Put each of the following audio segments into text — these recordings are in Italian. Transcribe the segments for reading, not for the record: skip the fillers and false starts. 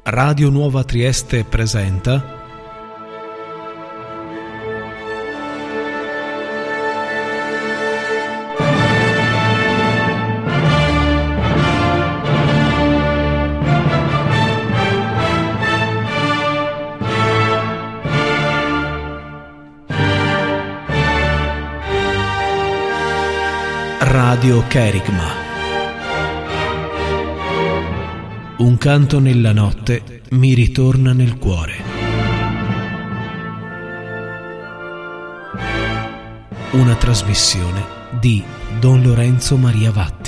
Radio Nuova Trieste presenta Radio Kerigma. Un canto nella notte mi ritorna nel cuore. Una trasmissione di Don Lorenzo Maria Vatti.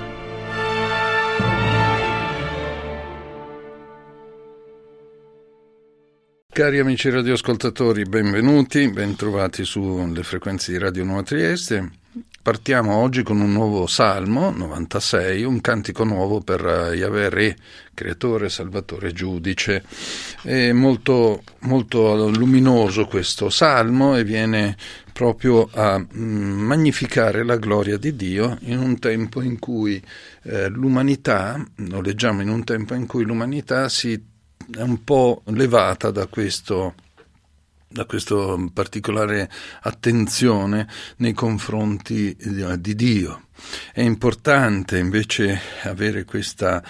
Cari amici radioascoltatori, benvenuti, bentrovati sulle frequenze di Radio Nuova Trieste. Partiamo oggi con un nuovo Salmo 96, un cantico nuovo per Yahweh Re, creatore, salvatore, giudice. È molto, molto luminoso questo Salmo e viene proprio a magnificare la gloria di Dio in un tempo in cui l'umanità, lo leggiamo in un tempo in cui l'umanità si è un po' levata da questo particolare attenzione nei confronti di Dio. È importante invece avere questa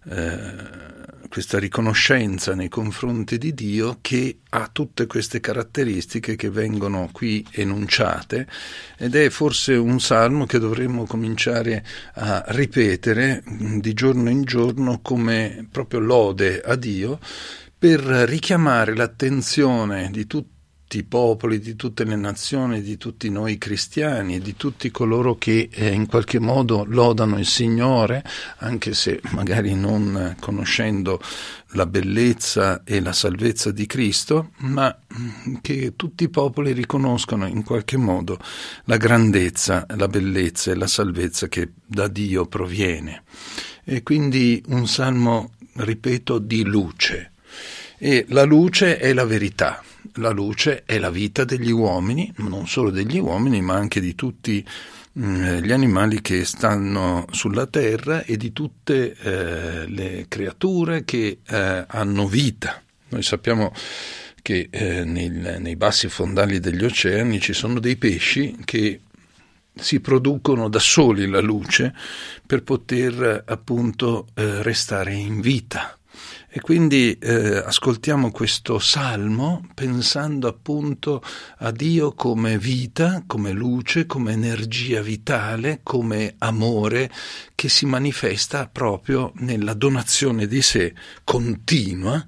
riconoscenza nei confronti di Dio, che ha tutte queste caratteristiche che vengono qui enunciate, ed è forse un salmo che dovremmo cominciare a ripetere di giorno in giorno come proprio lode a Dio, per richiamare l'attenzione di tutti i popoli, di tutte le nazioni, di tutti noi cristiani, di tutti coloro che in qualche modo lodano il Signore, anche se magari non conoscendo la bellezza e la salvezza di Cristo, ma che tutti i popoli riconoscono in qualche modo la grandezza, la bellezza e la salvezza che da Dio proviene. E quindi un salmo, ripeto, di luce. E la luce è la verità, la luce è la vita degli uomini, non solo degli uomini, ma anche di tutti gli animali che stanno sulla terra e di tutte le creature che hanno vita. Noi sappiamo che nei bassi fondali degli oceani ci sono dei pesci che si producono da soli la luce per poter appunto restare in vita. E quindi ascoltiamo questo salmo pensando appunto a Dio come vita, come luce, come energia vitale, come amore che si manifesta proprio nella donazione di sé continua,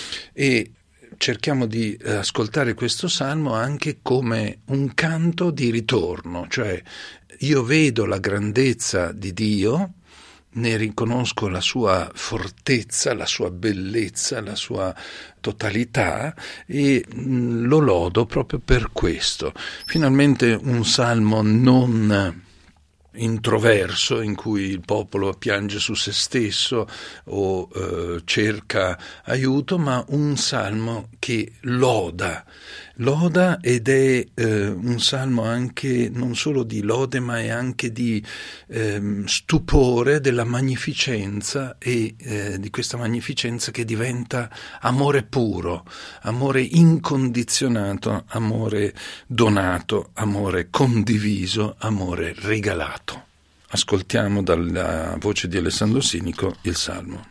e cerchiamo di ascoltare questo salmo anche come un canto di ritorno, cioè io vedo la grandezza di Dio, ne riconosco la sua fortezza, la sua bellezza, la sua totalità, e lo lodo proprio per questo. Finalmente un salmo non introverso in cui il popolo piange su se stesso o cerca aiuto, ma un salmo che loda ed è un salmo anche non solo di lode, ma è anche di stupore della magnificenza e di questa magnificenza che diventa amore puro, amore incondizionato, amore donato, amore condiviso, amore regalato. Ascoltiamo dalla voce di Alessandro Sinico il salmo.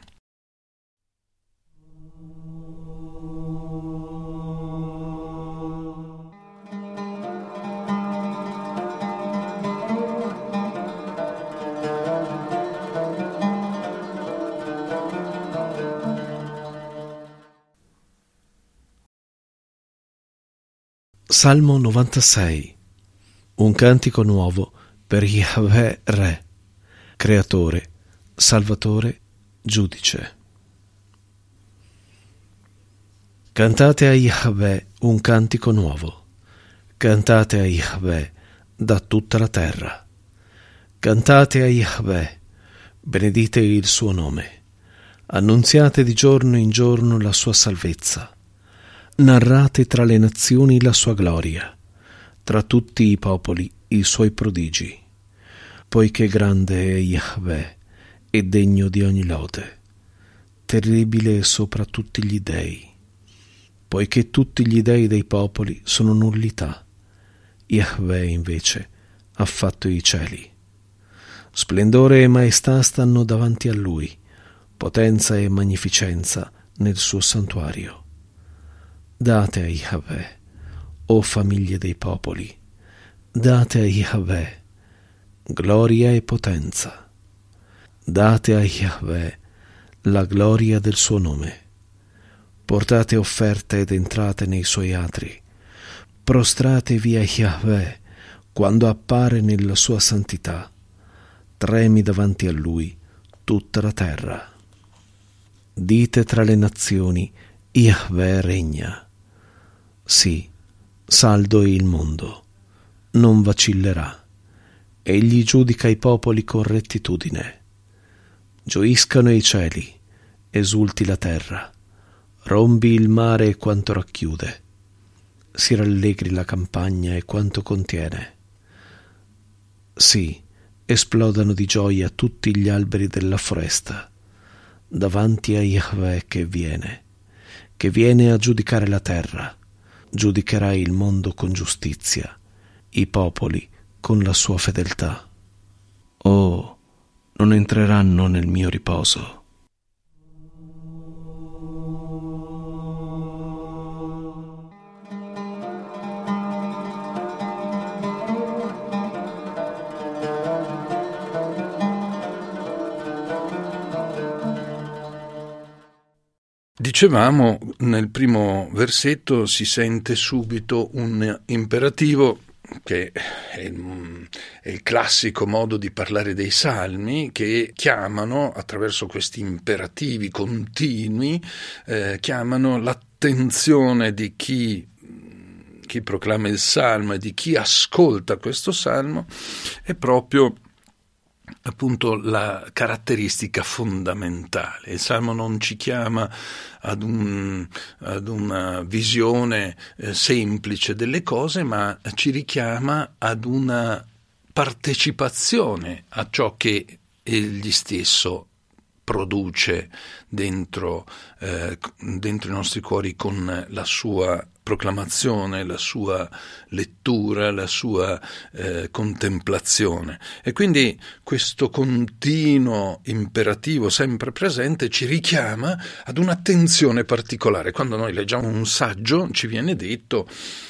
Salmo 96. Un cantico nuovo per Yahweh Re, creatore, salvatore, giudice. Cantate a Yahweh un cantico nuovo, cantate a Yahweh da tutta la terra. Cantate a Yahweh, benedite il suo nome, annunziate di giorno in giorno la sua salvezza, narrate tra le nazioni la sua gloria, tra tutti i popoli i suoi prodigi, poiché grande è Yahweh e degno di ogni lode. terribile sopra tutti gli dei, poiché tutti gli dei dei popoli sono nullità. Yahweh invece ha fatto i cieli. Splendore e maestà stanno davanti a lui, potenza e magnificenza nel suo santuario. Date a Yahweh, o famiglie dei popoli, date a Yahweh gloria e potenza. Date a Yahweh la gloria del suo nome. Portate offerte ed entrate nei suoi atri. Prostratevi a Yahweh quando appare nella sua santità. Tremi davanti a lui tutta la terra. Dite tra le nazioni, Yahweh regna. Sì, saldo è il mondo, non vacillerà. Egli giudica i popoli con rettitudine. Gioiscano i cieli, esulti la terra, rombi il mare e quanto racchiude. Si rallegri la campagna e quanto contiene. Sì, esplodano di gioia tutti gli alberi della foresta, davanti a Yahweh che viene a giudicare la terra. Giudicherà il mondo con giustizia, i popoli con la sua fedeltà. Oh, non entreranno nel mio riposo. Dicevamo, nel primo versetto si sente subito un imperativo che è il classico modo di parlare dei salmi, che chiamano, attraverso questi imperativi continui, chiamano l'attenzione di chi proclama il salmo e di chi ascolta questo salmo, è proprio appunto la caratteristica fondamentale. Il Salmo non ci chiama ad una visione semplice delle cose, ma ci richiama ad una partecipazione a ciò che egli stesso produce dentro i nostri cuori con la sua proclamazione, la sua lettura, la sua contemplazione. E quindi questo continuo imperativo sempre presente ci richiama ad un'attenzione particolare. Quando noi leggiamo un saggio ci viene detto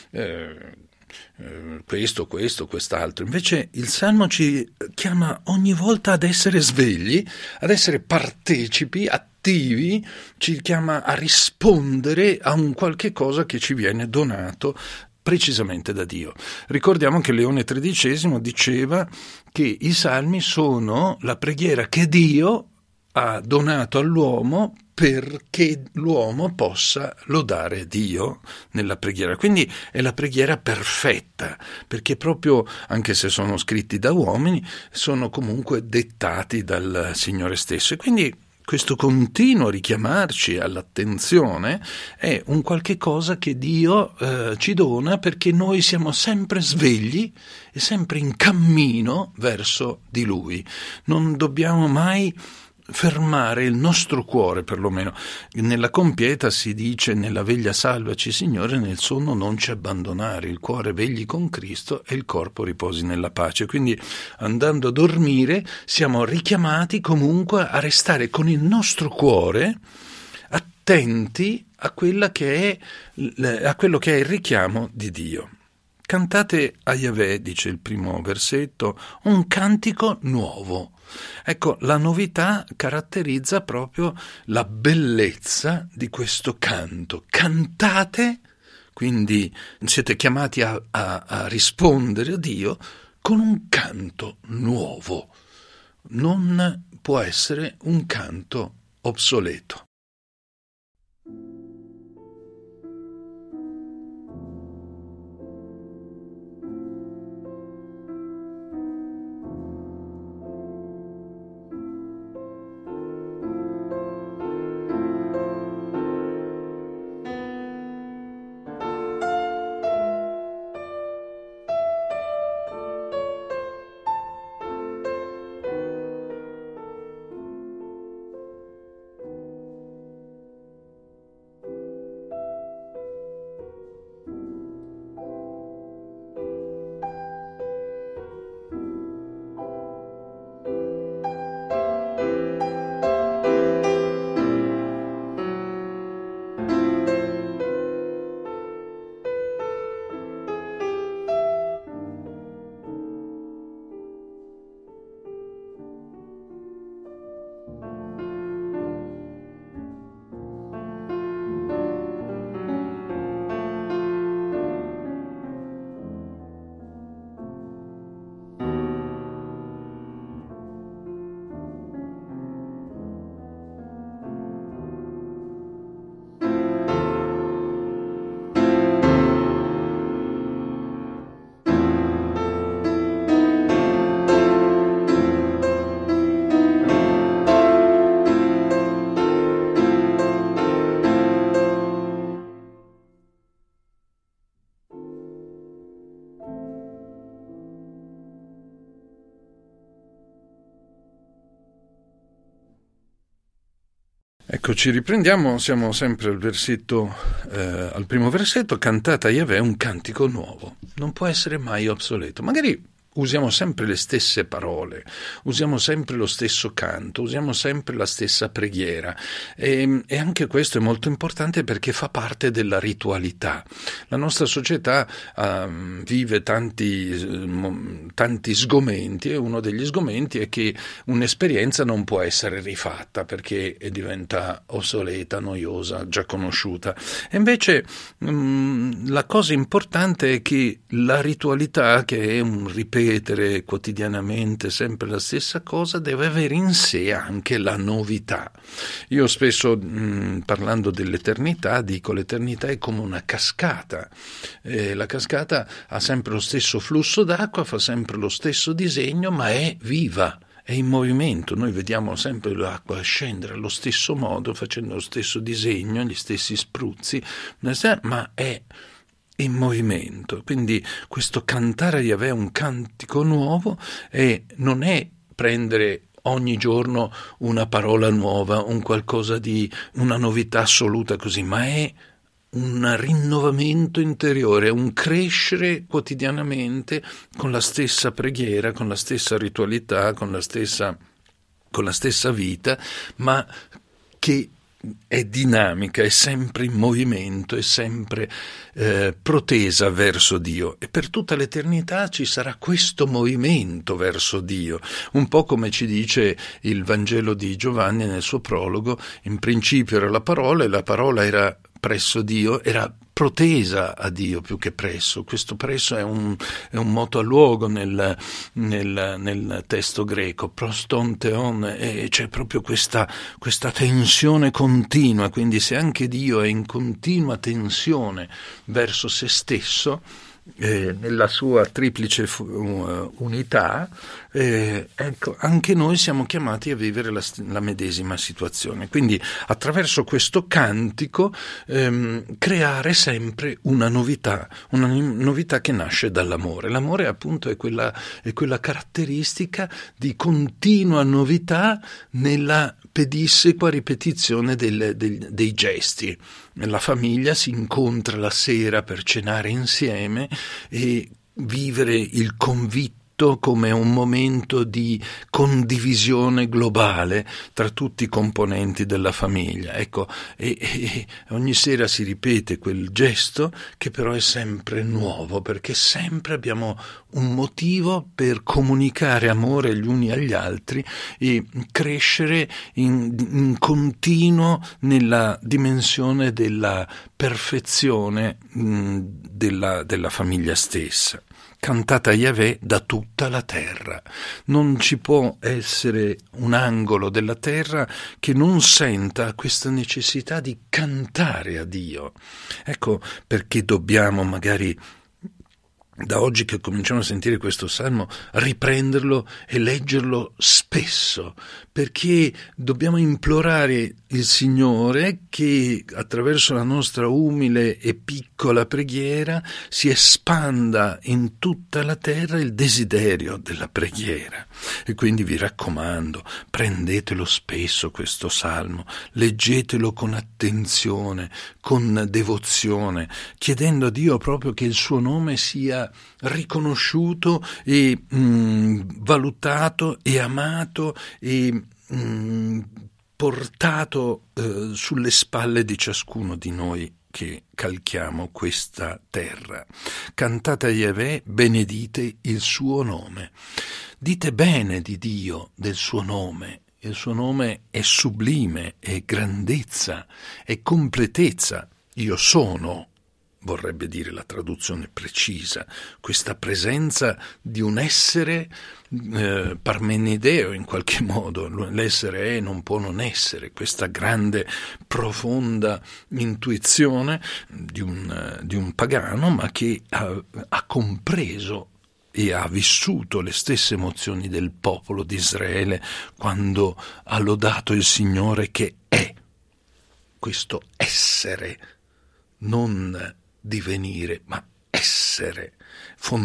questo, quest'altro. Invece il Salmo ci chiama ogni volta ad essere svegli, ad essere partecipi, attivi, ci chiama a rispondere a un qualche cosa che ci viene donato precisamente da Dio. Ricordiamo che Leone XIII diceva che i salmi sono la preghiera che Dio ha donato all'uomo perché l'uomo possa lodare Dio nella preghiera. Quindi è la preghiera perfetta, perché proprio, anche se sono scritti da uomini, sono comunque dettati dal Signore stesso. E quindi questo continuo richiamarci all'attenzione è un qualche cosa che Dio ci dona, perché noi siamo sempre svegli e sempre in cammino verso di Lui. Non dobbiamo mai fermare il nostro cuore, perlomeno. Nella compieta si dice: nella veglia salvaci, Signore, nel sonno non ci abbandonare. Il cuore vegli con Cristo e il corpo riposi nella pace. Quindi, andando a dormire, siamo richiamati comunque a restare con il nostro cuore attenti a quello che è il richiamo di Dio. Cantate a Yahweh, dice il primo versetto, un cantico nuovo. Ecco, la novità caratterizza proprio la bellezza di questo canto. Cantate, quindi siete chiamati a rispondere a Dio con un canto nuovo. Non può essere un canto obsoleto. Ecco, ci riprendiamo, siamo sempre al primo versetto. Cantate a Yahweh un cantico nuovo, non può essere mai obsoleto. Magari usiamo sempre le stesse parole, usiamo sempre lo stesso canto, usiamo sempre la stessa preghiera e anche questo è molto importante perché fa parte della ritualità. La nostra società vive tanti sgomenti e uno degli sgomenti è che un'esperienza non può essere rifatta perché diventa obsoleta, noiosa, già conosciuta. E invece la cosa importante è che la ritualità, che è un ripetere quotidianamente sempre la stessa cosa, deve avere in sé anche la novità. Io spesso parlando dell'eternità dico l'eternità è come una cascata. La cascata ha sempre lo stesso flusso d'acqua, fa sempre lo stesso disegno, ma è viva. È in movimento, noi vediamo sempre l'acqua scendere allo stesso modo, facendo lo stesso disegno, gli stessi spruzzi, ma è in movimento. Quindi questo cantare a Yahweh un cantico nuovo non è prendere ogni giorno una parola nuova, un qualcosa di una novità assoluta così, ma è un rinnovamento interiore, un crescere quotidianamente con la stessa preghiera, con la stessa ritualità, con la stessa vita, ma che è dinamica, è sempre in movimento, è sempre protesa verso Dio, e per tutta l'eternità ci sarà questo movimento verso Dio, un po' come ci dice il Vangelo di Giovanni nel suo prologo: in principio era la parola e la parola era presso Dio, era protesa a Dio più che presso. Questo presso è un moto a luogo nel testo greco, proston theon, e c'è proprio questa tensione continua. Quindi se anche Dio è in continua tensione verso se stesso, nella sua triplice unità, ecco, anche noi siamo chiamati a vivere la medesima situazione. Quindi attraverso questo cantico creare sempre una novità che nasce dall'amore. L'amore appunto è quella caratteristica di continua novità nella pedissequa ripetizione dei gesti. La famiglia si incontra la sera per cenare insieme e vivere il convitto come un momento di condivisione globale tra tutti i componenti della famiglia. Ecco, e ogni sera si ripete quel gesto che però è sempre nuovo, perché sempre abbiamo un motivo per comunicare amore gli uni agli altri e crescere in continuo nella dimensione della perfezione della famiglia stessa. Cantata a Yahweh da tutta la terra. Non ci può essere un angolo della terra che non senta questa necessità di cantare a Dio. Ecco perché dobbiamo magari, da oggi che cominciamo a sentire questo salmo, riprenderlo e leggerlo spesso, perché dobbiamo implorare il Signore che attraverso la nostra umile e piccola preghiera si espanda in tutta la terra il desiderio della preghiera. E quindi vi raccomando, prendetelo spesso questo salmo, leggetelo con attenzione, con devozione, chiedendo a Dio proprio che il suo nome sia riconosciuto e valutato e amato e portato sulle spalle di ciascuno di noi che calchiamo questa terra. Cantate a Yahweh, benedite il suo nome. Dite bene di Dio, del suo nome. Il suo nome è sublime, è grandezza, è completezza. Io sono, vorrebbe dire la traduzione precisa, questa presenza di un essere parmenideo in qualche modo. L'essere è, non può non essere, questa grande profonda intuizione di un pagano, ma che ha compreso e ha vissuto le stesse emozioni del popolo di Israele quando ha lodato il Signore che è questo essere, non divenire, ma essere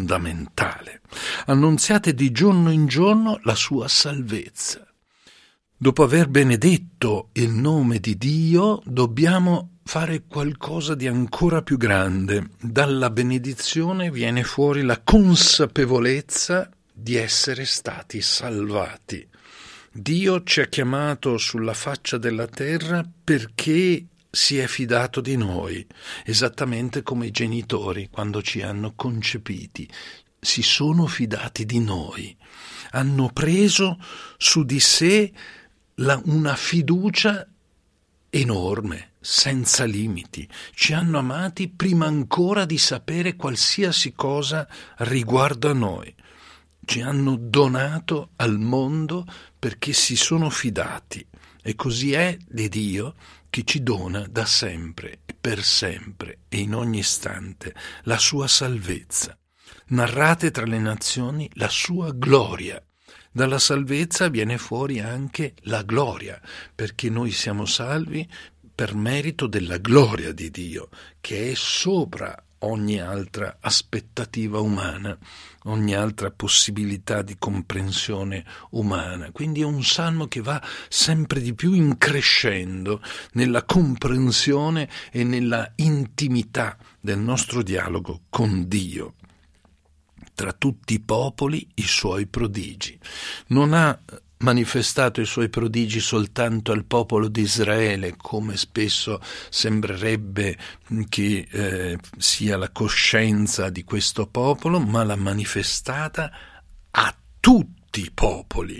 fondamentale. Annunziate di giorno in giorno la sua salvezza. Dopo aver benedetto il nome di Dio, dobbiamo fare qualcosa di ancora più grande. Dalla benedizione viene fuori la consapevolezza di essere stati salvati. Dio ci ha chiamato sulla faccia della terra perché si è fidato di noi, esattamente come i genitori quando ci hanno concepiti. Si sono fidati di noi, hanno preso su di sé una fiducia enorme, senza limiti. Ci hanno amati prima ancora di sapere qualsiasi cosa riguardo a noi. Ci hanno donato al mondo perché si sono fidati. E così è di Dio che ci dona da sempre e per sempre e in ogni istante la sua salvezza. Narrate tra le nazioni la sua gloria. Dalla salvezza viene fuori anche la gloria, perché noi siamo salvi per merito della gloria di Dio, che è sopra ogni altra aspettativa umana, ogni altra possibilità di comprensione umana. Quindi è un salmo che va sempre di più increscendo nella comprensione e nella intimità del nostro dialogo con Dio. Tra tutti i popoli i suoi prodigi. Non ha manifestato i suoi prodigi soltanto al popolo di Israele, come spesso sembrerebbe che sia la coscienza di questo popolo, ma l'ha manifestata a tutti i popoli.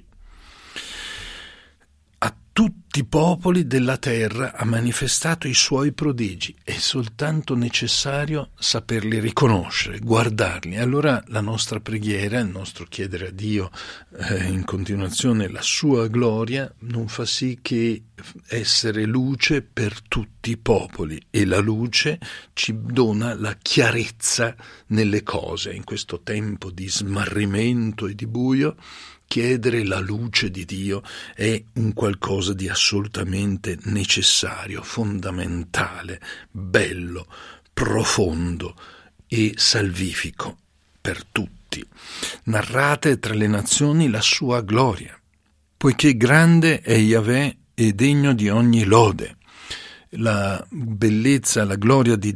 A tutti i popoli della terra ha manifestato i suoi prodigi. È soltanto necessario saperli riconoscere, guardarli. Allora la nostra preghiera, il nostro chiedere a Dio in continuazione la sua gloria, non fa sì che essere luce per tutti i popoli, e la luce ci dona la chiarezza nelle cose. In questo tempo di smarrimento e di buio, chiedere la luce di Dio è un qualcosa di assolutamente necessario, fondamentale, bello, profondo e salvifico per tutti. Narrate tra le nazioni la sua gloria, poiché grande è Yahweh e degno di ogni lode. La bellezza, la gloria di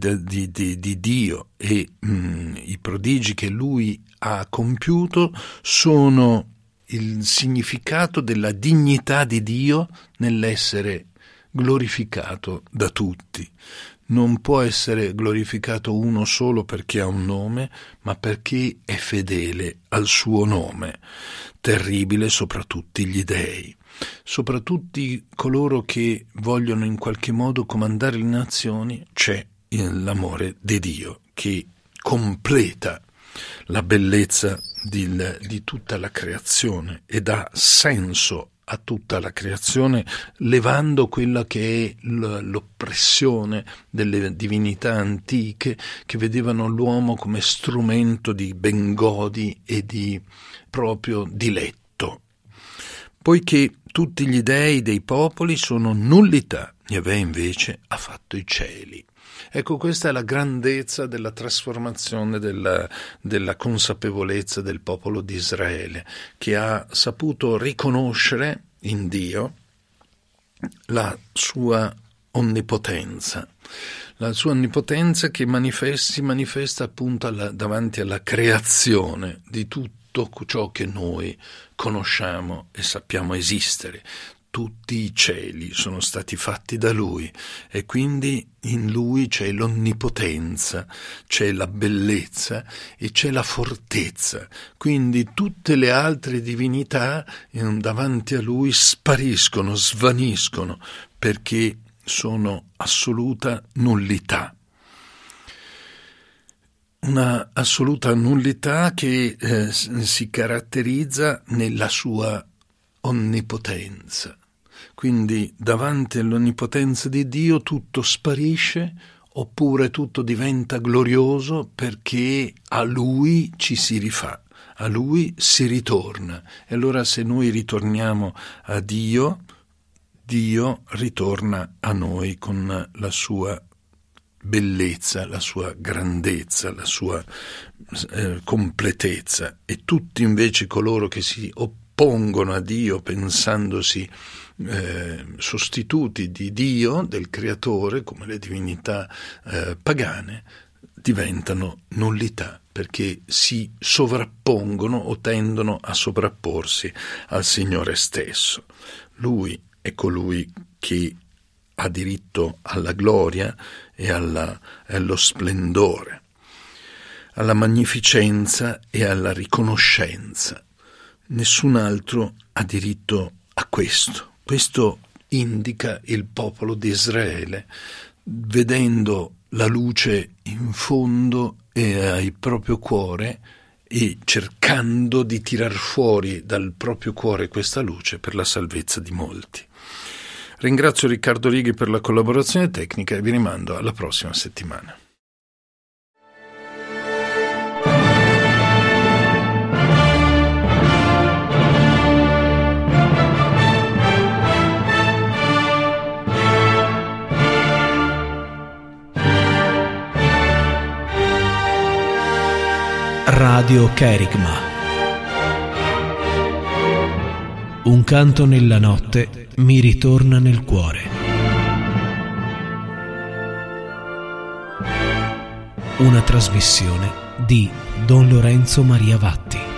Dio e i prodigi che Lui ha compiuto sono il significato della dignità di Dio nell'essere glorificato da tutti. Non può essere glorificato uno solo perché ha un nome, ma perché è fedele al suo nome. Terribile sopra tutti gli dei. Sopra tutti coloro che vogliono in qualche modo comandare le nazioni c'è l'amore di Dio che completa la bellezza di tutta la creazione e dà senso a tutta la creazione, levando quella che è l'oppressione delle divinità antiche che vedevano l'uomo come strumento di bengodi e di proprio diletto. Poiché tutti gli dei dei popoli sono nullità, Yahweh invece ha fatto i cieli. Ecco, questa è la grandezza della trasformazione della consapevolezza del popolo di Israele, che ha saputo riconoscere in Dio la sua onnipotenza. La sua onnipotenza che si manifesta appunto davanti alla creazione di tutto ciò che noi conosciamo e sappiamo esistere. Tutti i cieli sono stati fatti da Lui e quindi in Lui c'è l'onnipotenza, c'è la bellezza e c'è la fortezza. Quindi tutte le altre divinità davanti a Lui spariscono, svaniscono, perché sono assoluta nullità. Una assoluta nullità che si caratterizza nella sua onnipotenza. Quindi davanti all'onnipotenza di Dio tutto sparisce, oppure tutto diventa glorioso perché a Lui ci si rifà, a Lui si ritorna. E allora se noi ritorniamo a Dio, Dio ritorna a noi con la sua bellezza, la sua grandezza, la sua completezza. E tutti invece coloro che si oppongono a Dio pensandosi sostituti di Dio, del creatore, come le divinità pagane, diventano nullità, perché si sovrappongono o tendono a sovrapporsi al Signore stesso. Lui è colui che ha diritto alla gloria e allo splendore, alla magnificenza e alla riconoscenza. Nessun altro ha diritto a questo. Questo indica il popolo di Israele, vedendo la luce in fondo e al proprio cuore e cercando di tirar fuori dal proprio cuore questa luce per la salvezza di molti. Ringrazio Riccardo Righi per la collaborazione tecnica e vi rimando alla prossima settimana. Radio Kerigma. Un canto nella notte mi ritorna nel cuore. Una trasmissione di Don Lorenzo Maria Vatti.